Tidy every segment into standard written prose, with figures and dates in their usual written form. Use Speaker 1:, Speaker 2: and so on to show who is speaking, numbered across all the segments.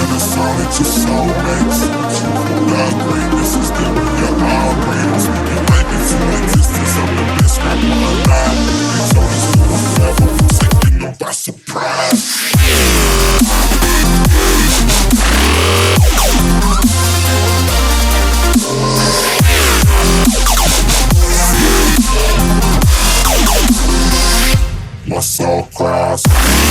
Speaker 1: us all into soulmates. The greatness is that we are all greatest. We can write into existence. I'm the best rapper alive. They told us we were clever, taking them by surprise. My soul cries.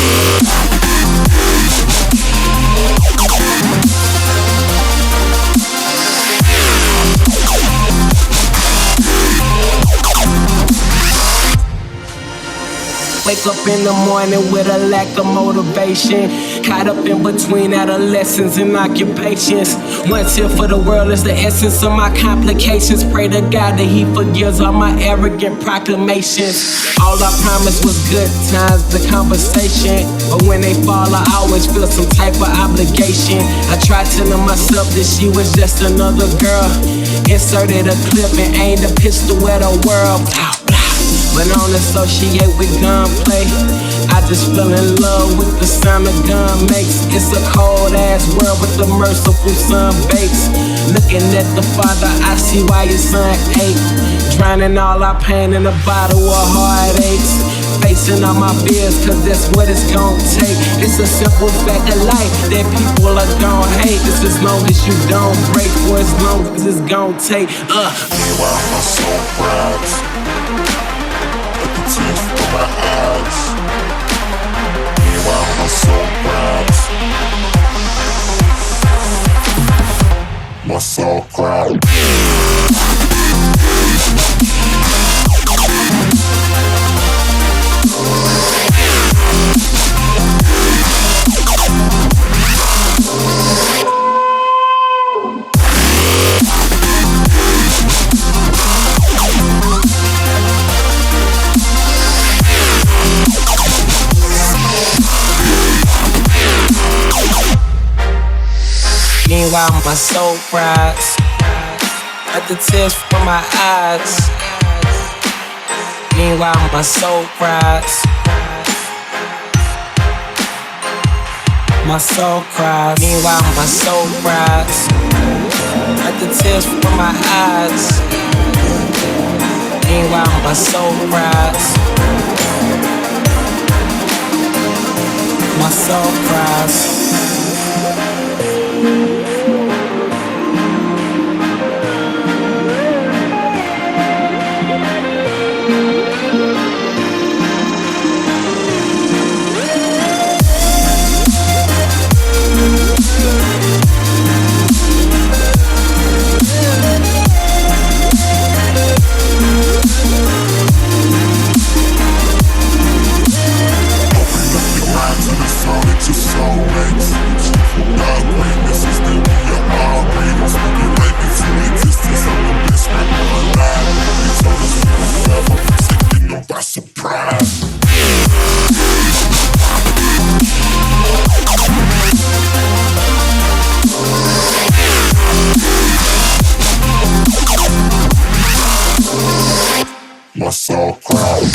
Speaker 2: Wake up in the morning with a lack of motivation. Caught up in between adolescence and occupations. One tip for the world is the essence of my complications. Pray to God that He forgives all my arrogant proclamations. All I promised was good times, the conversation. But when they fall, I always feel some type of obligation. I tried telling myself that she was just another girl. Inserted a clip and aimed a pistol at the world. But I don't associate with gunplay. I just fell in love with the sound the gun makes. It's a cold ass world, but the merciful sun bakes. Looking at the Father, I see why His Son ate. Drowning all our pain in a bottle of heartaches. Facing all my fears, cause that's what it's gon' take. It's a simple fact of life that people are gon' hate. It's as long as you don't break, for as long as it's gon' take.
Speaker 1: Meanwhile, my soul cries. Tears from my eyes. Meanwhile, my soul cries. My soul cries.
Speaker 2: Meanwhile, my soul cries at the tears from my eyes. Meanwhile, my soul cries. My soul cries. Meanwhile, my soul cries at the tears from my eyes. Meanwhile, my soul cries. My soul cries.
Speaker 1: My soul cries.